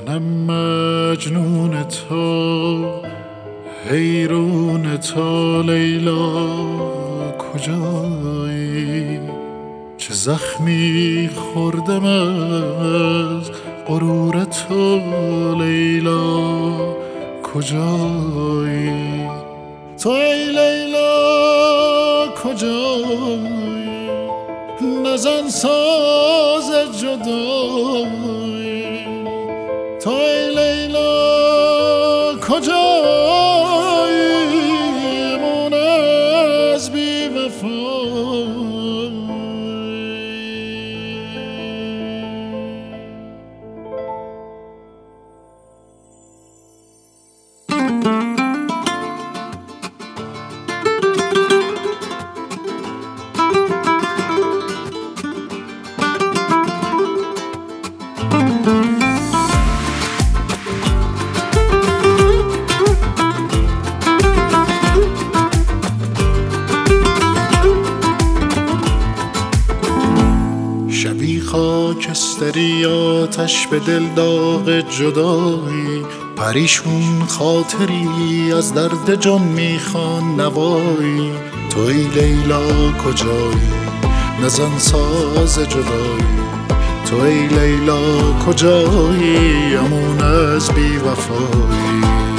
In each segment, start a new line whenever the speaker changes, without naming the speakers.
منم مجنون تو، حیرون تو لیلا کجایی؟ چه زخمی خوردم از غرور تو لیلا کجایی؟ تو ای لیلا کجایی؟ نزن ساز جدایی. تو ای لیلا کجایی؟ من از بی وفایی. شبی خاکستری آتش به دل داغ جدایی، پریشون خاطری از درد جان میخوان نوایی. تو ای لیلا کجایی؟ نزن ساز جدایی. تو ای لیلا کجایی؟ امون از بی وفایی.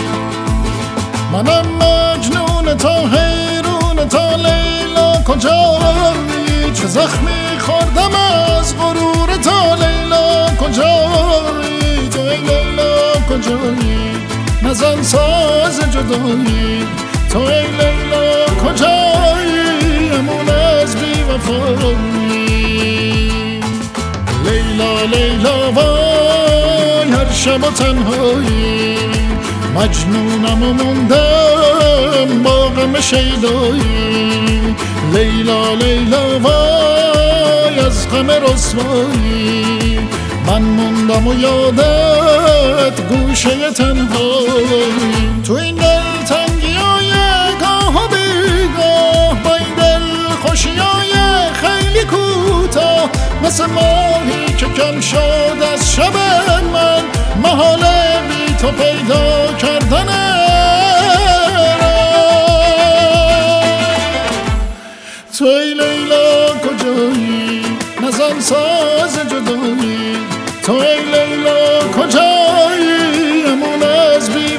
منم مجنون تو، حیرون تو لیلا کجایی؟ چه زخمی خوردم از غرور تو لیلا کجایی؟ تو ای لیلا کجایی؟ نزن ساز جدایی. تو ای لیلا کجایی؟ امون از بی وفایی. لیلا لیلا وای هر شب و تنهایی، مجنونم و موندم با غم شیدایی. لیلا لیلا وای از غم رسوایی، من موندم و یادت گوشه تنهایی. تو این دلتنگی‌های گاه و بیگاه، با این دل خوشی‌های خیلی کوتاه، مثل ماهی که کم شد از شب من، محاله بی تو پیدا کردنه. تو ای لیلا کجایی؟ نزن ساز جدایی. تو ای لیلا کجایی؟ امون از بی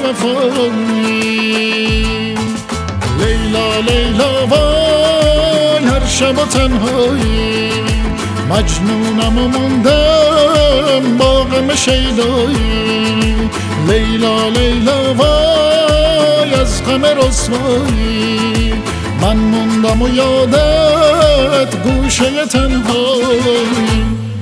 وفایی. لیلا لیلا وای هر شب و تنهایی، مجنونم و موندم با غم شیدایی. لیلا لیلا وای از غم رسوایی، من موندم و یادت گوشه تنهایی.